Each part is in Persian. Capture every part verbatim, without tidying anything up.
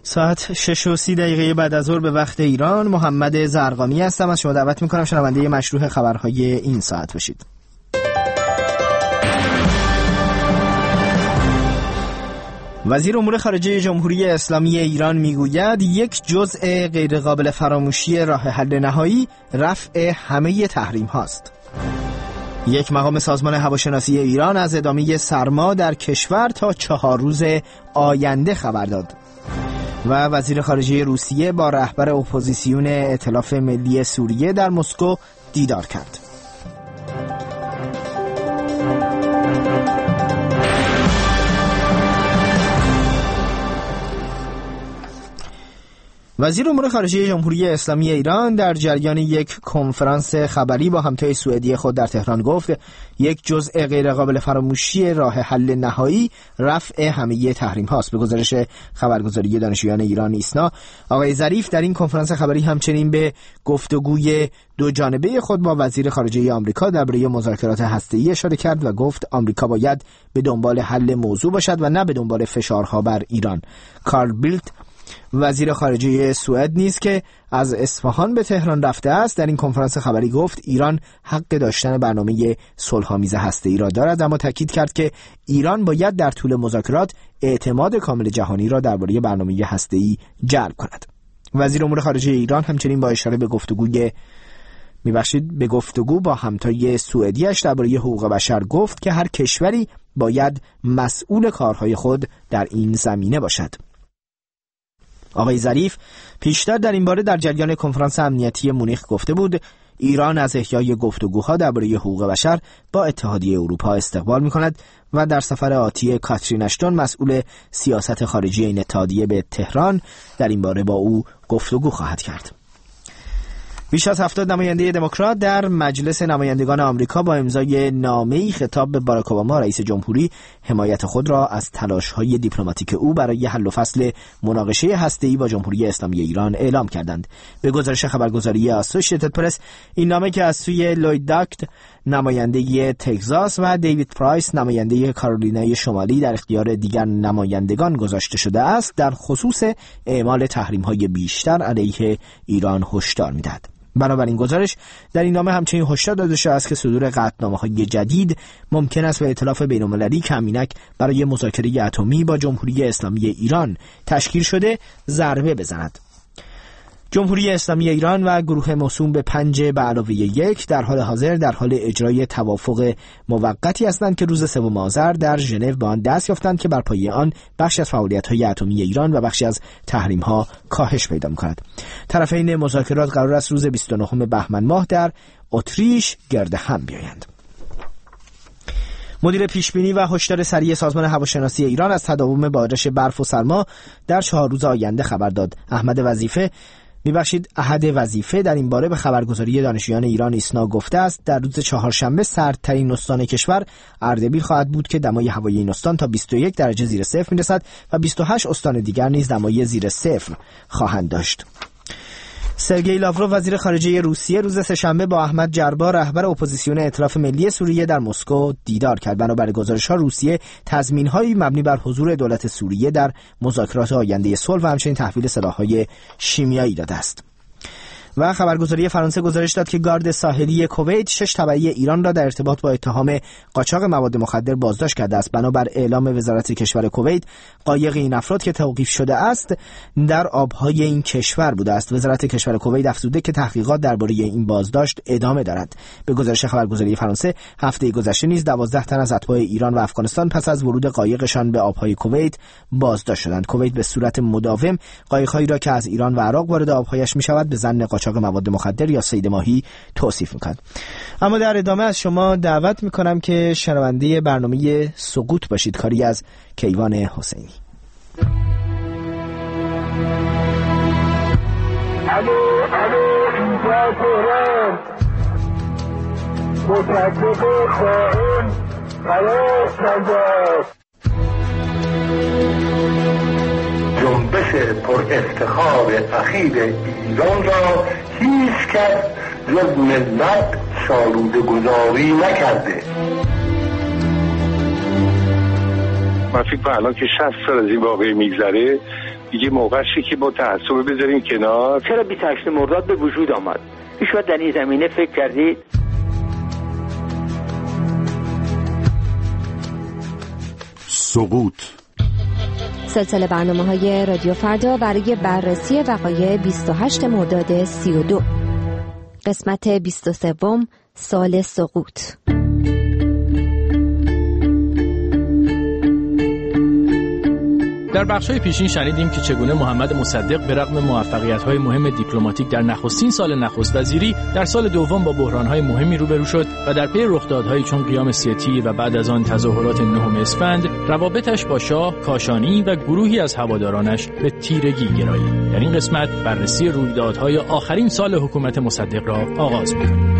ساعت شش و سی دقیقه بعد از ظهر به وقت ایران. محمد زرقامی هستم. از شما دعوت میکنم شنونده مشروع خبرهای این ساعت باشید. وزیر امور خارجه جمهوری اسلامی ایران میگوید یک جزء غیرقابل فراموشی راه حل نهایی رفع همه تحریم هاست. یک مقام سازمان هواشناسی ایران از ادامه سرما در کشور تا چهار روز آینده خبر داد. و وزیر خارجه روسیه با رهبر اپوزیسیون ائتلاف ملی سوریه در مسکو دیدار کرد. وزیر امور خارجه جمهوری اسلامی ایران در جریان یک کنفرانس خبری با همتای سوئدی خود در تهران گفت یک جزء غیرقابل فراموشی راه حل نهایی رفع همه تحریم هاست. به گزارش خبرگزاری دانشجویان ایران ایسنا، آقای ظریف در این کنفرانس خبری همچنین به گفتگوی دو جانبه خود با وزیر خارجه آمریکا درباره مذاکرات هسته‌ای اشاره کرد و گفت آمریکا باید به دنبال حل موضوع باشد و نه به دنبال فشارها بر ایران. کارل بیلت وزیر خارجه سوئد نیز که از اصفهان به تهران رفته است در این کنفرانس خبری گفت ایران حق داشتن برنامه صلح‌آمیز هسته‌ای را دارد، اما تاکید کرد که ایران باید در طول مذاکرات اعتماد کامل جهانی را درباره برنامه هسته‌ای جلب کند. وزیر امور خارجه ایران همچنین با اشاره به گفتگوی میبخشید به گفتگو با همتای سوئدیش درباره حقوق بشر گفت که هر کشوری باید مسئول کارهای خود در این زمینه باشد. آقای ظریف پیشتر در این باره در جریان کنفرانس امنیتی مونیخ گفته بود ایران از احیای گفتگوها درباره حقوق بشر با اتحادیه اروپا استقبال می‌کند و در سفر آتی کاترین اشتون مسئول سیاست خارجی این اتحادیه به تهران در این باره با او گفتگو خواهد کرد. بیش از هفتاد نماینده دموکرات در مجلس نمایندگان آمریکا با امضای نامه‌ای خطاب به باراک اوباما رئیس جمهوری حمایت خود را از تلاش‌های دیپلماتیک او برای حل و فصل مناقشه هسته‌ای با جمهوری اسلامی ایران اعلام کردند. به گزارش خبرگزاری اسوسییتد پرس، این نامه که از سوی لوید داکت نماینده تگزاس و دیوید پرایس نماینده کارولینای شمالی در اختیار دیگر نمایندگان گذاشته شده است، در خصوص اعمال تحریم‌های بیشتر علیه ایران هشدار می‌دهد. بنابراین گزارش در این نامه همچنین هشدار داده شده است که صدور قطعنامه‌های جدید ممکن است به ائتلاف بین‌المللی که همینک برای مذاکره اتمی با جمهوری اسلامی ایران تشکیل شده ضربه بزند. جمهوری اسلامی ایران و گروه موسوم به پنج به علاوه یک در حال حاضر در حال اجرای توافق موقتی هستند که روز سوم آذر در ژنو به آن دست یافتند که بر پایه آن بخشی از فعالیت‌های اتمی ایران و بخشی از تحریم‌ها کاهش پیدا می‌کند. طرفین مذاکرات قرار است روز بیست و نهم بهمن ماه در اتریش گرد هم بیایند. مدیر پیشبینی و هشدار سریع سازمان هواشناسی ایران از تداوم بارش برف و سرما در چهار روز آینده خبر داد. احمد وظیفه میبخشید احد وظیفه در این باره به خبرگزاری دانشجویان ایران ایسنا گفته است در روز چهارشنبه سردترین استان کشور اردبیل خواهد بود که دمای هوایی این استان تا بیست و یک درجه زیر صفر میرسد و بیست و هشت استان دیگر نیز دمای زیر صفر خواهند داشت. سرگئی لاوروف وزیر خارجه روسیه روز سه‌شنبه با احمد جربا رهبر اپوزیسیون ائتلاف ملی سوریه در مسکو دیدار کرد. بنابر گزارش‌ها روسیه تضمین‌هایی مبنی بر حضور دولت سوریه در مذاکرات آینده صلح و همچنین تحویل سلاح‌های شیمیایی داده است. و خبرگزاری فرانسه گزارش داد که گارد ساحلی کویت شش تبعی ایران را در ارتباط با اتهام قاچاق مواد مخدر بازداشت کرده است. بنابر اعلام وزارت کشور کویت، قایق این افراد که توقیف شده است در آبهای این کشور بوده است. وزارت کشور کویت افزوده که تحقیقات درباره این بازداشت ادامه دارد. به گزارش خبرگزاری فرانسه، هفته گذشته نیز دوازده تن از اتباع ایران و افغانستان پس از ورود قایقشان به آبهای کویت بازداشت شدند. کویت به صورت مداوم قایق‌هایی را که از ایران و عراق وارد آبهایش می‌شود به ظن قاچاق مواد مخدر یا صید ماهی توصیف می‌کند. اما در ادامه از شما دعوت می‌کنم که شنونده برنامه سقوط باشید، کاری از کیوان حسینی. الو الو اینجا تهران، متحقق خائن خلاص نجات. جنبش پر افتخار اخیر ایران را هیچ کس جز ملت شالوده گذاری نکرده. من فکر کنم الان که شصت سال از این واقعه میگذره دیگه موقعشه که با تعصب بذاریم کنار. چرا بیست و هشتم مرداد به وجود آمد؟ هیچ وقت در این زمینه فکر کردید؟ سقوط سلسله برنامه‌های رادیو فردا برای بررسی وقایع بیست و هشتم مرداد سی و دو، قسمت بیست و سه، سال سقوط. در بخش‌های پیشین شنیدیم که چگونه محمد مصدق به رغم موفقیت‌های مهم دیپلماتیک در نخستین سال نخست وزیری در سال دوم با بحران‌های مهمی روبرو شد و در پی رخدادهایی چون قیام سی تیر و بعد از آن تظاهرات نهم اسفند روابطش با شاه، کاشانی و گروهی از هوادارانش به تیرگی گرایید. در این قسمت بررسی رویدادهای آخرین سال حکومت مصدق را آغاز می‌کنیم.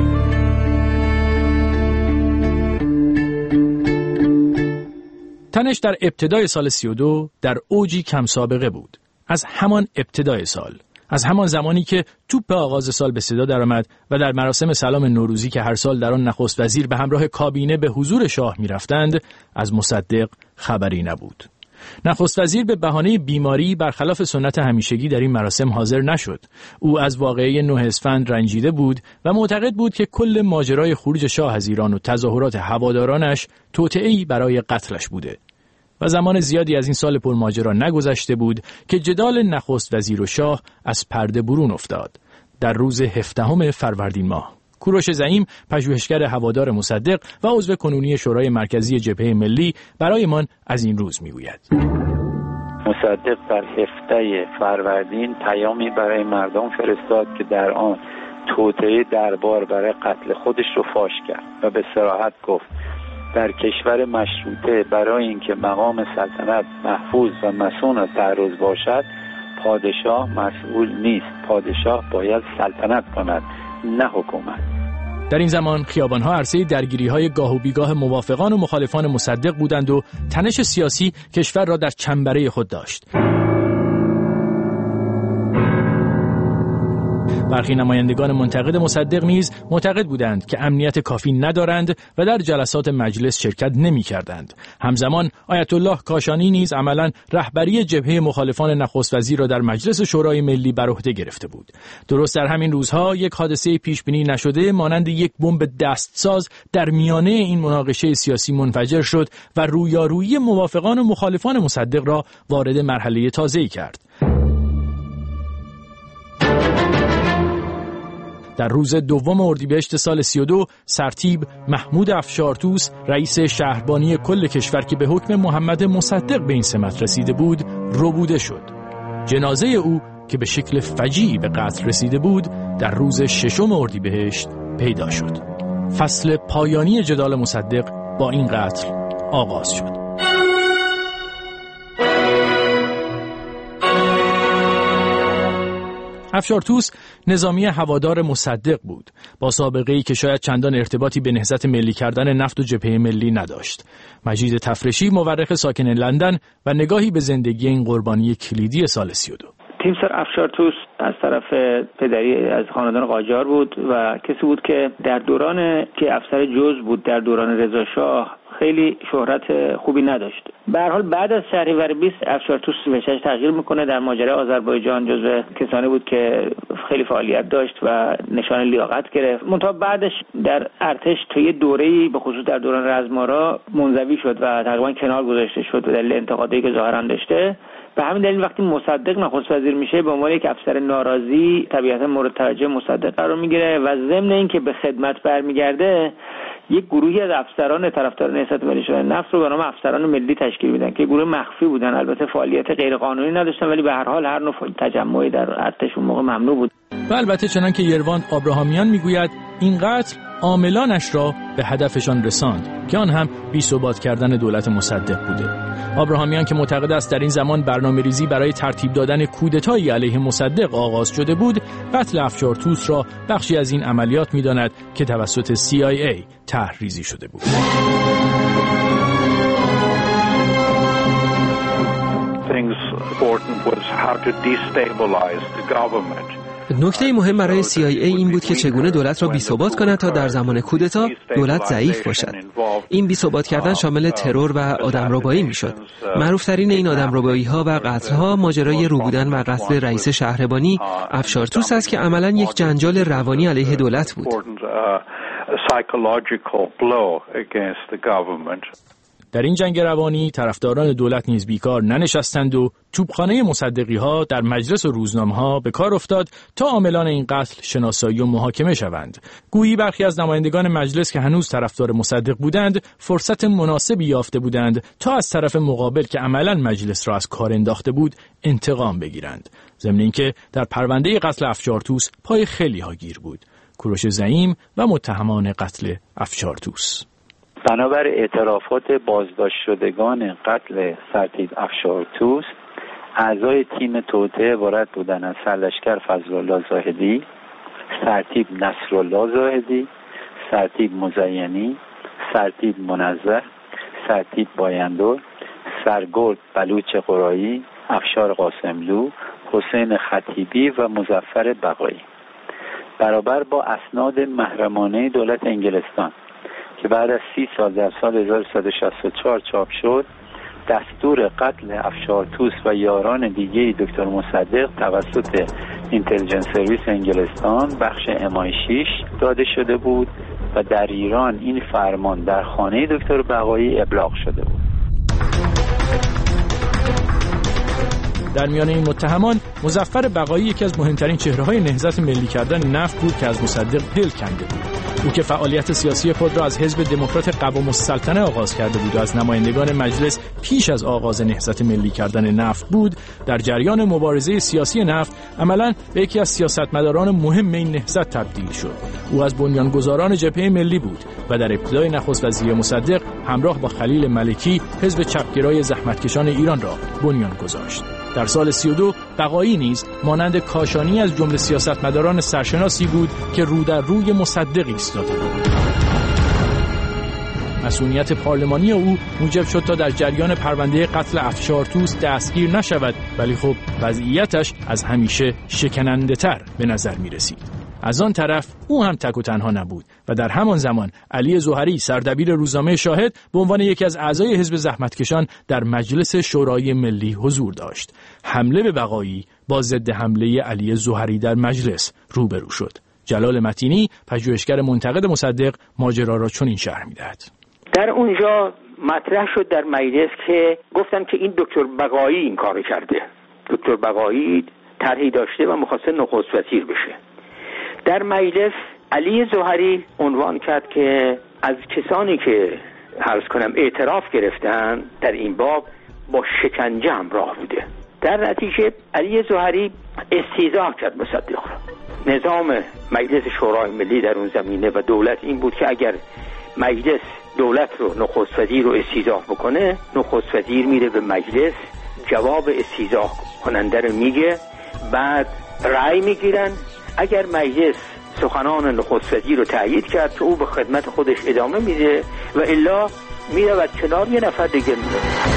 تنش در ابتدای سال سی و دو در اوجی کم سابقه بود. از همان ابتدای سال، از همان زمانی که توپ آغاز سال به صدا درآمد و در مراسم سلام نوروزی که هر سال در آن نخست وزیر به همراه کابینه به حضور شاه می‌رفتند، از مصدق خبری نبود. نخست وزیر به بهانه بیماری برخلاف سنت همیشگی در این مراسم حاضر نشد. او از واقعه نه اسفند رنجیده بود و معتقد بود که کل ماجرای خروج شاه از ایران و تظاهرات هوادارانش توطئه‌ای برای قتلش بوده. و زمان زیادی از این سال پرماجرا نگذشته بود که جدال نخست وزیر و شاه از پرده برون افتاد. در روز هفدهم فروردین ماه کوروش زعیم، پژوهشگر هوادار مصدق و عضو کنونی شورای مرکزی جبهه ملی، برایمان از این روز میگوید. مصدق در هفده فروردین پیامی برای مردم فرستاد که در آن توطئه دربار برای قتل خودش رو فاش کرد و به صراحت گفت در کشور مشروطه برای اینکه مقام سلطنت محفوظ و مصون و تعرض باشد، پادشاه مسئول نیست. پادشاه باید سلطنت کند، نه حکومت. در این زمان خیابان‌ها عرصه درگیری‌های گاه و بیگاه موافقان و مخالفان مصدق بودند و تنش سیاسی کشور را در چنبره خود داشت. برخی نمایندگان منتقد مصدق نیز معتقد بودند که امنیت کافی ندارند و در جلسات مجلس شرکت نمی‌کردند. همزمان آیت الله کاشانی نیز عملاً رهبری جبهه مخالفان نخست وزیر را در مجلس شورای ملی بر عهده گرفته بود. درست در همین روزها یک حادثه پیش بینی نشده مانند یک بمب دستساز در میانه این مناقشه سیاسی منفجر شد و رویارویی موافقان و مخالفان مصدق را وارد مرحله تازه‌ای کرد. در روز دوم اردیبهشت سال سی و دو، سرتیپ محمود افشارتوس، رئیس شهربانی کل کشور که به حکم محمد مصدق به این سمت رسیده بود، ربوده شد. جنازه او که به شکل فجیعی به قتل رسیده بود، در روز ششم اردیبهشت پیدا شد. فصل پایانی جدال مصدق با این قتل آغاز شد. افشارتوس نظامی هوادار مصدق بود، با سابقه‌ای که شاید چندان ارتباطی به نهضت ملی کردن نفت و جبهه ملی نداشت. مجید تفرشی، مورخ ساکن لندن و نگاهی به زندگی این قربانی کلیدی سال سی و دو. تیمسار افشارتوس از طرف پدری از خاندان قاجار بود و کسی بود که در دوران که افسر جز بود در دوران رضا شاه خیلی شهرت خوبی نداشت. به هر حال بعد از شهریور بیست افشارتوس وجهش تغییر میکنه. در ماجرای آذربایجان جزو کسانی بود که خیلی فعالیت داشت و نشان لیاقت گرفت. منتها بعدش در ارتش تا یه دوره‌ای به خصوص در دوران رزمارا منزوی شد و تقریبا کنار گذاشته شد به دلیل انتقادایی که ظاهرا داشته. به همین دلیل وقتی مصدق نخست وزیر میشه به عنوان یک افسر ناراضی طبیعتا مورد توجه مصدق قرار میگیره و ضمن اینکه به خدمت برمیگرده یک گروهی از افسران طرفدار نهضت ملی شدن نفت رو به نام افسران ملی تشکیل میدن که گروه مخفی بودن، البته فعالیت غیر قانونی نداشتن ولی به هر حال هر نوع تجمعی در ارتش اون موقع ممنوع بود. و البته چنان که یروان آبراهامیان میگوید این قتل عاملانش را به هدفشان رساند که آن هم بی‌ثبات کردن دولت مصدق بوده. آبراهامیان که معتقد است در این زمان برنامه‌ریزی برای ترتیب دادن کودتایی علیه مصدق آغاز شده بود، قتل افشارتوس را بخشی از این عملیات می‌داند که توسط سی آی ای طرح‌ریزی شده بود. Things important was how to destabilize the government نکته مهم برای سی آی ای این بود که چگونه دولت را بی‌ثبات کند تا در زمان کودتا دولت ضعیف باشد. این بی‌ثبات کردن شامل ترور و آدمربایی میشد. معروف‌ترین این آدمربایی‌ها و قتل‌ها ماجرای رو بودن و قتل رئیس شهربانی افشار توس است که عملاً یک جنجال روانی علیه دولت بود. در این جنگ روانی طرفداران دولت نیز بیکار ننشستند و توپخانه مصدقی ها در مجلس و روزنامه ها به کار افتاد تا عاملان این قتل شناسایی و محاکمه شوند. گویی برخی از نمایندگان مجلس که هنوز طرفدار مصدق بودند فرصت مناسبی یافته بودند تا از طرف مقابل که عملاً مجلس را از کار انداخته بود انتقام بگیرند. ضمن اینکه در پرونده قتل افشار توس پای خیلی ها گیر بود. کوروش زعیم و متهمان قتل افشار توس. بنابر اعترافات بازداشت شدگان قتل سرتیپ افشار توس، اعضای تیم توطئه عبارت بودند از سرلشکر فضل‌الله زاهدی، سرتیپ نصرالله زاهدی، سرتیپ مزینی، سرتیپ منزه، سرتیپ بایندور، سرگرد بلوچ قرایی، افشار قاسملو، حسین خطیبی و مظفر بقایی. برابر با اسناد محرمانه دولت انگلستان که بعد از سی سال در سال هزار و سیصد و شصت و چهار چاپ شد، دستور قتل افشار توس و یاران دیگه دکتر مصدق توسط اینتلیجنس سرویس انگلستان بخش ام آی شش داده شده بود و در ایران این فرمان در خانه دکتر بقایی ابلاغ شده بود. در میان این متهمان مظفر بقایی یکی از مهمترین چهره‌های نهضت ملی کردن نفت بود که از مصدق دل کنده بود. او که فعالیت سیاسی خود را از حزب دموکرات قوام السلطنه آغاز کرده بود و از نمایندگان مجلس پیش از آغاز نهضت ملی کردن نفت بود، در جریان مبارزه سیاسی نفت عملاً به یکی از سیاستمداران مهم این نهضت تبدیل شد. او از بنیانگذاران جبهه ملی بود و در ابتدای نخست وزیری مصدق همراه با خلیل ملکی حزب چپگرای زحمتکشان ایران را بنیان گذاشت. در سال سی و دو بقایی نیز مانند کاشانی از جمله سیاستمداران سرشناسی بود که رو در روی مصدق ایستاده بود. مسئولیت پارلمانی او موجب شد تا در جریان پرونده قتل افشار توس دستگیر نشود، ولی خب وضعیتش از همیشه شکننده تر به نظر می رسید. از آن طرف او هم تک و تنها نبود و در همان زمان علی ظهری سردبیر روزنامه شاهد به عنوان یکی از اعضای حزب زحمتکشان در مجلس شورای ملی حضور داشت. حمله به بقایی با ضد حمله علی ظهری در مجلس روبرو شد. جلال متینی پژوهشگر منتقد مصدق ماجرا را چنین شرح می‌دهد. در اونجا مطرح شد در مجلس که گفتن که این دکتر بقایی این کارو کرده. دکتر بقایی طرحی داشته و می‌خواسته نخست وزیر بشه. در مجلس علی ظهری عنوان کرد که از کسانی که عرض کنم اعتراف گرفتن در این باب با شکنجه همراه بوده. در نتیجه علی ظهری استیضاح کرد مصدق را. نظام مجلس شورای ملی در اون زمینه و دولت این بود که اگر مجلس دولت رو نخست وزیر رو استیضاح بکنه، نخست وزیر میره به مجلس جواب استیضاح کننده رو میگه، بعد رأی میگیرن. اگر مجلس سخنان نخست وزیر رو تأیید کرد که او به خدمت خودش ادامه میده و الا میرود کنار، یه نفر دیگه میره.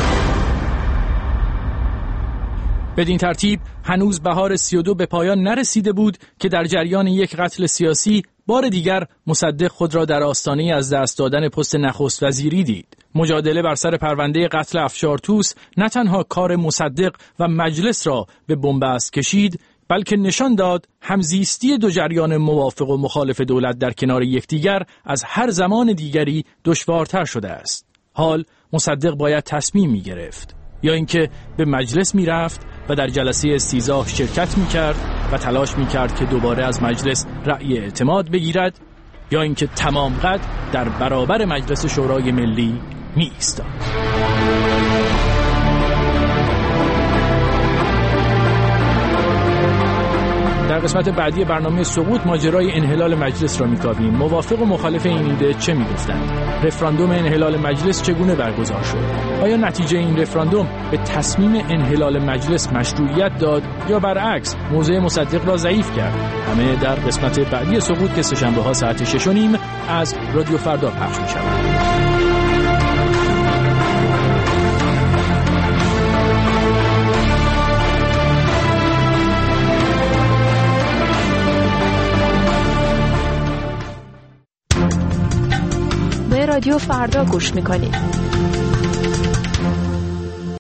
بدین ترتیب هنوز بهار سی و دو به پایان نرسیده بود که در جریان یک قتل سیاسی بار دیگر مصدق خود را در آستانه از دست دادن پست نخست وزیری دید. مجادله بر سر پرونده قتل افشار توس نه تنها کار مصدق و مجلس را به بنبست کشید، بلکه نشان داد همزیستی دو جریان موافق و مخالف دولت در کنار یکدیگر از هر زمان دیگری دشوارتر شده است. حال مصدق باید تصمیم می گرفت، یا اینکه به مجلس می رفت و در جلسه استیضاح شرکت می کرد و تلاش می کرد که دوباره از مجلس رأی اعتماد بگیرد، یا اینکه تمام قد در برابر مجلس شورای ملی می ایستاد. در قسمت بعدی برنامه سقوط ماجرای انحلال مجلس را می‌کاویم. موافق و مخالف این ایده چه می‌گفتند؟ رفراندوم انحلال مجلس چگونه برگزار شد؟ آیا نتیجه این رفراندوم به تصمیم انحلال مجلس مشروعیت داد یا برعکس موضع مصدق را ضعیف کرد؟ همه در قسمت بعدی سقوط که سه‌شنبه‌ها ساعت شش و نیم از رادیو فردا پخش می‌شود. رادیو فردا گوش میکنید.